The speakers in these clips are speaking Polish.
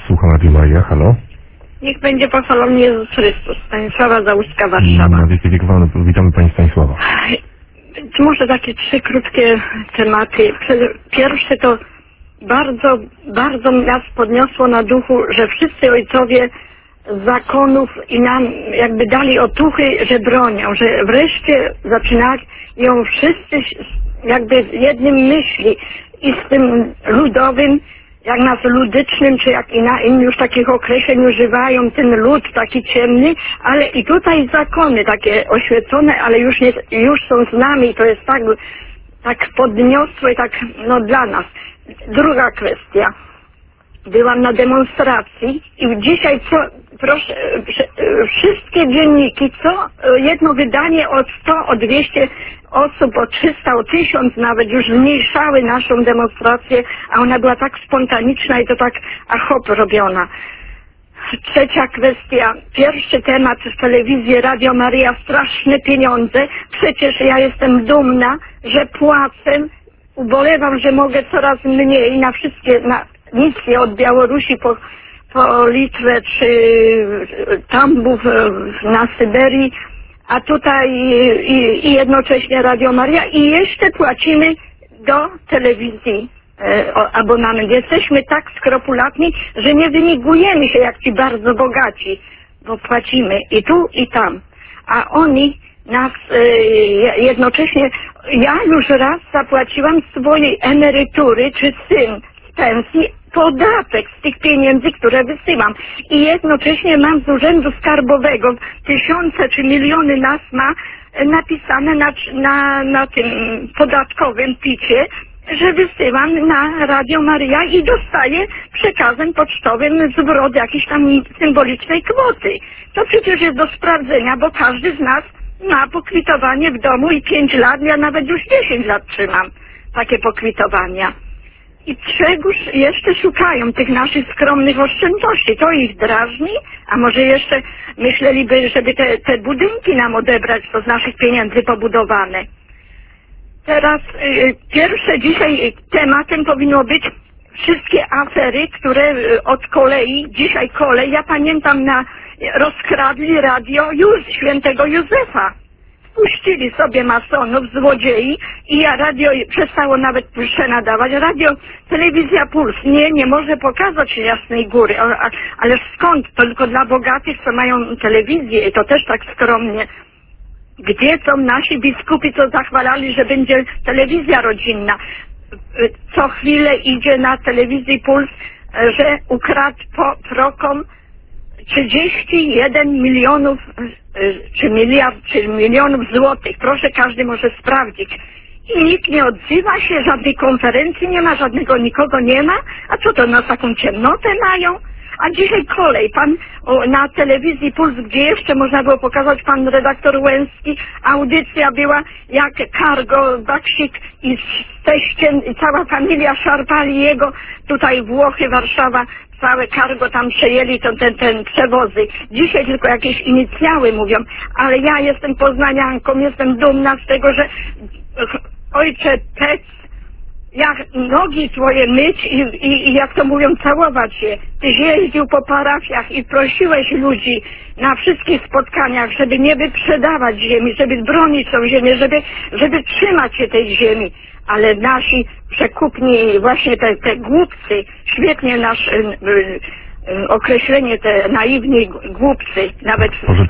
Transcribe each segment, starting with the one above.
Słucham Radio Maria, halo. Niech będzie pochwalony Jezus Chrystus. Stanisława Załuska, Warszawa. Na wieki wieków, witamy Pani Stanisława. Może takie 3 krótkie tematy. Pierwsze to bardzo nas podniosło na duchu, że wszyscy ojcowie zakonów i nam jakby dali otuchy, że bronią, że wreszcie zaczynają wszyscy jakby w jednym myśli i z tym ludowym, jak nas ludycznym, czy jak inni już takich określeń używają, ten lud taki ciemny, ale i tutaj zakony takie oświecone, ale już są z nami, to jest tak podniosłe, tak dla nas. Druga kwestia. Byłam na demonstracji i dzisiaj proszę, wszystkie dzienniki, jedno wydanie od 100, o 200 osób, o 300, o 1000 nawet już zmniejszały naszą demonstrację, a ona była tak spontaniczna i to tak hop robiona. Trzecia kwestia, pierwszy temat w telewizji Radio Maria, straszne pieniądze. Przecież ja jestem dumna, że płacę, ubolewam, że mogę coraz mniej na wszystkie, misje od Białorusi po Litwę czy Tambów na Syberii, a tutaj i jednocześnie Radio Maria i jeszcze płacimy do telewizji abonament. Jesteśmy tak skrupulatni, że nie wymigujemy się jak ci bardzo bogaci, bo płacimy i tu i tam, a oni nas jednocześnie, ja już raz zapłaciłam swojej emerytury czy syn z pensji podatek z tych pieniędzy, które wysyłam. I jednocześnie mam z Urzędu Skarbowego tysiące czy miliony nas ma napisane na tym podatkowym picie, że wysyłam na Radio Maria i dostaję przekazem pocztowym zwrot jakiejś tam symbolicznej kwoty. To przecież jest do sprawdzenia, bo każdy z nas ma pokwitowanie w domu i 5 lat, ja nawet już 10 lat trzymam takie pokwitowania. I czegoż jeszcze szukają tych naszych skromnych oszczędności. To ich drażni, a może jeszcze myśleliby, żeby te budynki nam odebrać, to z naszych pieniędzy pobudowane. Teraz pierwsze dzisiaj tematem powinno być wszystkie afery, które od kolei, dzisiaj kolej, ja pamiętam rozkradli radio świętego Józefa. Puścili sobie masonów, złodziei i radio przestało nawet nadawać. Telewizja Puls nie może pokazać Jasnej Góry, ale skąd? To tylko dla bogatych, co mają telewizję i to też tak skromnie. Gdzie są nasi biskupi, co zachwalali, że będzie telewizja rodzinna? Co chwilę idzie na telewizji Puls, że ukradł Procom 31 milionów czy miliard, czy milionów złotych. Proszę, każdy może sprawdzić. I nikt nie odzywa się, żadnej konferencji nie ma, nikogo nie ma. A co to, na taką ciemnotę mają? A dzisiaj kolej, na telewizji Puls, gdzie jeszcze można było pokazać, pan redaktor Łęcki, audycja była jak cargo, baksik i teścien, i cała familia szarpali jego, tutaj Włochy, Warszawa, całe cargo tam przejęli, ten przewozy. Dzisiaj tylko jakieś inicjały mówią, ale ja jestem poznanianką, jestem dumna z tego, że ojcze Pec, jak nogi twoje myć i jak to mówią, całować się. Tyś jeździł po parafiach i prosiłeś ludzi na wszystkich spotkaniach, żeby nie wyprzedawać ziemi, żeby bronić tą ziemię, żeby trzymać się tej ziemi. Ale nasi przekupni, właśnie te głupcy, świetnie określenie, te naiwni głupcy, nawet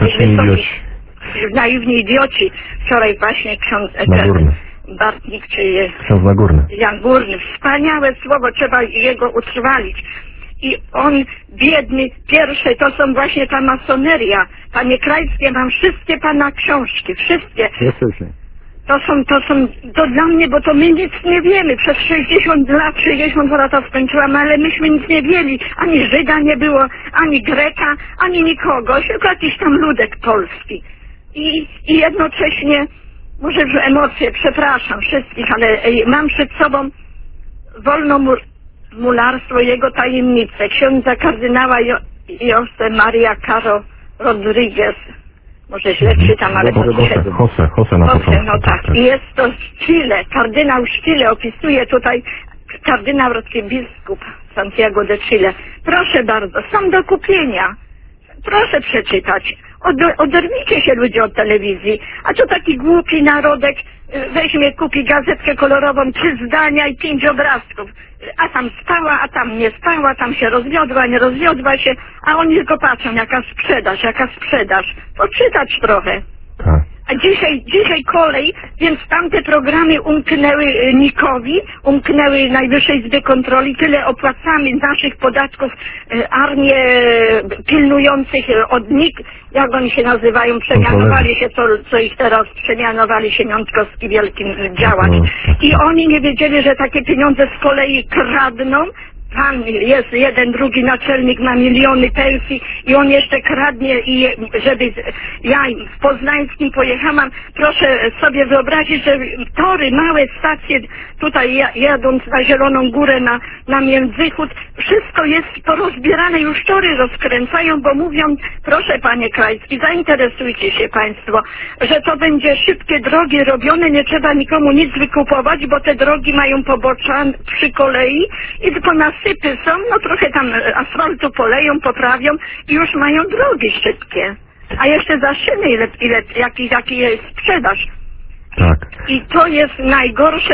naiwni idioci. Wczoraj właśnie ksiądz Bartnik, czy ksiądz Nagórny. Jan Górny. Wspaniałe słowo, trzeba jego utrwalić. I on, biedny, pierwsze, to są właśnie ta masoneria. Panie Krajskie, mam wszystkie pana książki, wszystkie. To dla mnie, bo to my nic nie wiemy. Przez 60 lat, 62 lata skończyłam, ale myśmy nic nie wiedzieli. Ani Żyda nie było, ani Greka, ani nikogo, tylko jakiś tam ludek polski. I jednocześnie, może że emocje, przepraszam wszystkich, ale mam przed sobą wolnomularstwo, jego tajemnice, księdza kardynała José María Caro Rodríguez. Może źle czytam, ale José na początku. No tak. I jest to z Chile, kardynał z Chile opisuje tutaj kardynał arcybiskup Santiago de Chile. Proszę bardzo, są do kupienia. Proszę przeczytać. Oderwijcie się ludzie od telewizji. A co taki głupi narodek weźmie, kupi gazetkę kolorową, 3 zdania i 5 obrazków. A tam spała, a tam nie spała, tam się rozwiodła, nie rozwiodła się, a oni tylko patrzą, jaka sprzedaż, jaka sprzedaż. Poczytać trochę. Tak. A dzisiaj kolej, więc tamte programy umknęły NIK-owi, umknęły Najwyższej Izbie Kontroli, tyle opłacamy naszych podatków armię pilnujących od NIK, jak oni się nazywają, przemianowali się, co ich teraz przemianowali się Jątkowski wielkim działacz. I oni nie wiedzieli, że takie pieniądze z kolei kradną. Pan jest jeden, drugi naczelnik, ma miliony pensji i on jeszcze kradnie i żeby ja w Poznańskim pojechałam, proszę sobie wyobrazić, że tory, małe stacje, tutaj jadąc na Zieloną Górę, na Międzychód, wszystko jest porozbierane, już tory rozkręcają, bo mówią, proszę panie Krajski, zainteresujcie się państwo, że to będzie szybkie drogi robione, nie trzeba nikomu nic wykupować, bo te drogi mają pobocza przy kolei i tylko nasypy są, no trochę tam asfaltu poleją, poprawią i już mają drogi szybkie. A jeszcze za szyny, jaki jest sprzedaż. Tak. I to jest najgorsze,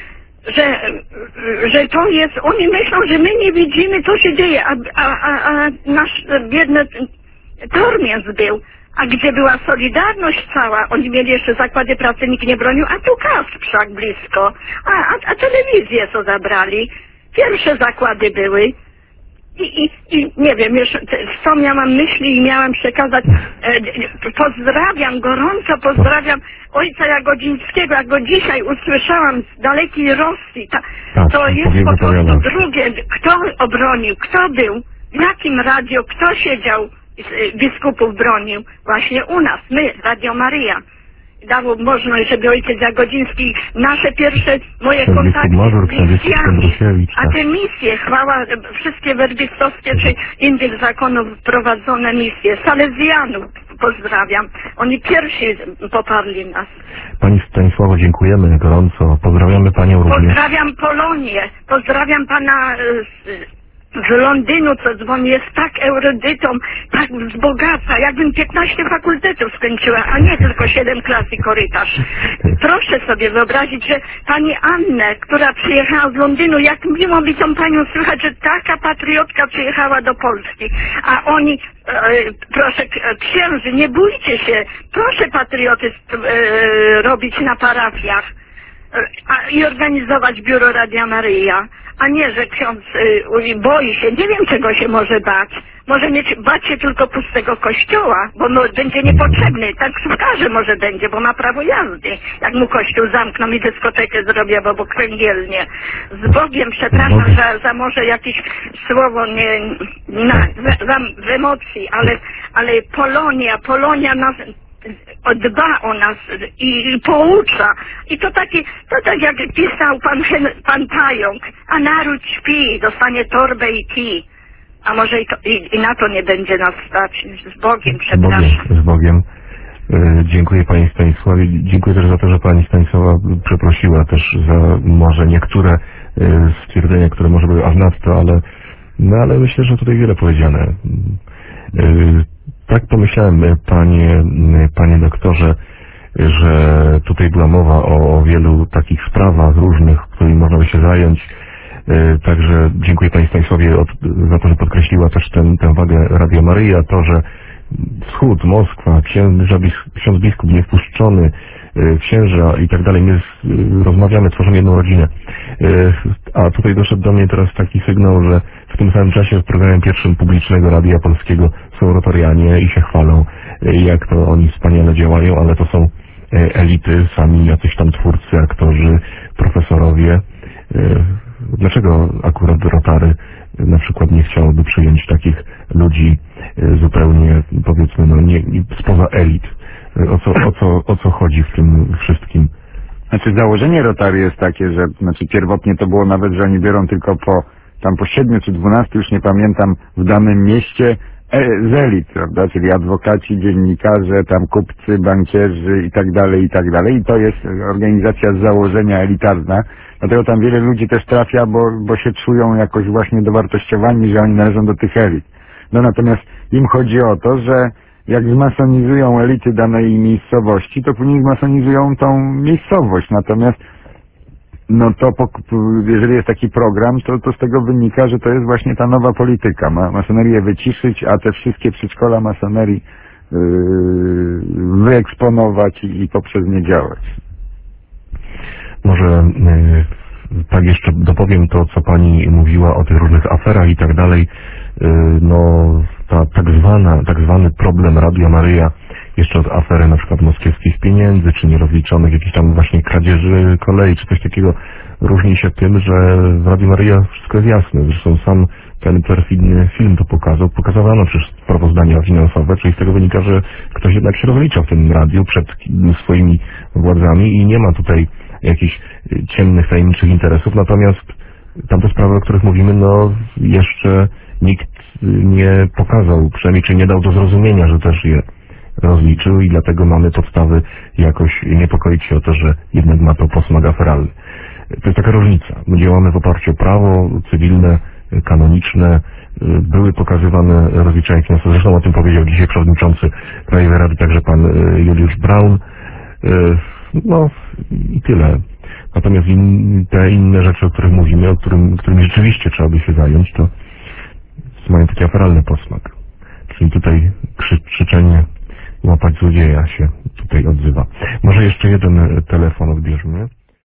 że to jest, oni myślą, że my nie widzimy, co się dzieje, a nasz biedny Tormiec był. A gdzie była Solidarność cała? Oni mieli jeszcze zakłady pracy, nikt nie bronił, a tu Kasprzak blisko. A telewizję co zabrali? Pierwsze zakłady były. I nie wiem, już co miałam myśli i miałam przekazać. Pozdrawiam, gorąco pozdrawiam ojca Jagodzińskiego. Jak go dzisiaj usłyszałam z dalekiej Rosji, to jest po prostu drugie. Kto obronił? Kto był? W jakim radio? Kto siedział? Biskupów bronił? Właśnie u nas, my, Radio Maryja. Dało możliwość, żeby ojciec Jagodziński, nasze pierwsze moje kontakty z misjami, a te misje, chwała, wszystkie werbistowskie czy innych zakonów prowadzone misje, Salezjanów pozdrawiam, oni pierwsi poparli nas. Pani Stanisławo, dziękujemy gorąco, pozdrawiamy Panią również. Pozdrawiam Polonię, pozdrawiam Pana z Londynu, co dzwoni, jest tak erudytą, tak wzbogaca, jakbym 15 fakultetów skończyła, a nie tylko 7 klas i korytarz. Proszę sobie wyobrazić, że pani Annę, która przyjechała z Londynu, jak miło mi tą panią słychać, że taka patriotka przyjechała do Polski, a oni, proszę księży, nie bójcie się, proszę patriotyzm robić na parafiach i organizować biuro Radia Maryja. A nie, że ksiądz boi się, nie wiem czego się może bać. Może bać się tylko pustego kościoła, bo będzie niepotrzebny. Taksówkarze może będzie, bo ma prawo jazdy. Jak mu kościół zamkną i dyskotekę zrobią, bo kręgielnie. Z Bogiem, przepraszam za może jakieś słowo w emocji, ale Polonia nas dba o nas i poucza. I to tak jak pisał pan Pająk, a naród śpi, dostanie torbę i kij. A może i na to nie będzie nas stać. Z Bogiem, przepraszam. Z Bogiem. Dziękuję Pani Stanisławie. Dziękuję też za to, że Pani Stanisława przeprosiła też za może niektóre stwierdzenia, które może były aż nadto, ale myślę, że tutaj wiele powiedziane. Tak pomyślałem, panie doktorze, że tutaj była mowa o wielu takich sprawach różnych, którymi można by się zająć. Także dziękuję Pani Stanisławie za to, że podkreśliła też tę wagę Radia Maryja, to, że Wschód, Moskwa, ksiądz biskup niewpuszczony, księża i tak dalej. My rozmawiamy, tworzymy jedną rodzinę. A tutaj doszedł do mnie teraz taki sygnał, że w tym samym czasie w programie pierwszym publicznego Radia Polskiego są Rotarianie i się chwalą, jak to oni wspaniale działają, ale to są elity, sami jacyś tam twórcy, aktorzy, profesorowie. Dlaczego akurat Rotary na przykład nie chciałoby przyjąć takich ludzi zupełnie, powiedzmy, spoza elit? O co chodzi w tym wszystkim? Znaczy założenie Rotary jest takie, że pierwotnie to było nawet, że oni biorą tylko po 7 czy 12, już nie pamiętam, w danym mieście z elit, prawda, czyli adwokaci, dziennikarze, tam kupcy, bankierzy i tak dalej, i tak dalej. I to jest organizacja z założenia elitarna. Dlatego tam wiele ludzi też trafia, bo się czują jakoś właśnie dowartościowani, że oni należą do tych elit. No natomiast im chodzi o to, że jak zmasonizują elity danej miejscowości, to później zmasonizują tą miejscowość. Natomiast no to jeżeli jest taki program, to z tego wynika, że to jest właśnie ta nowa polityka. Masonerię wyciszyć, a te wszystkie przedszkola masonerii wyeksponować i poprzez nie działać. Może tak jeszcze dopowiem to, co pani mówiła o tych różnych aferach i tak dalej. No, tak zwany problem Radia Maryja, jeszcze od afery na przykład moskiewskich pieniędzy, czy nierozliczonych jakichś tam właśnie kradzieży kolei, czy coś takiego, różni się tym, że w Radiu Maryja wszystko jest jasne. Zresztą sam ten perfidny film to pokazywano przez sprawozdania finansowe, czyli z tego wynika, że ktoś jednak się rozlicza w tym radiu przed swoimi władzami i nie ma tutaj jakichś ciemnych, tajemniczych interesów, natomiast tamte sprawy, o których mówimy, no jeszcze nikt nie pokazał, przynajmniej czy nie dał do zrozumienia, że też je rozliczył i dlatego mamy podstawy jakoś niepokoić się o to, że jednak ma to posmak aferalny. To jest taka różnica. My działamy w oparciu o prawo cywilne, kanoniczne, były pokazywane rozliczenia finansowe. Zresztą o tym powiedział dzisiaj przewodniczący Krajowej Rady, także pan Juliusz Braun. No i tyle. Natomiast te inne rzeczy, o których mówimy, którymi rzeczywiście trzeba by się zająć, to mają taki aferalny posmak. Czyli tutaj krzyczenie łapać złodzieja się tutaj odzywa. Może jeszcze jeden telefon odbierzmy.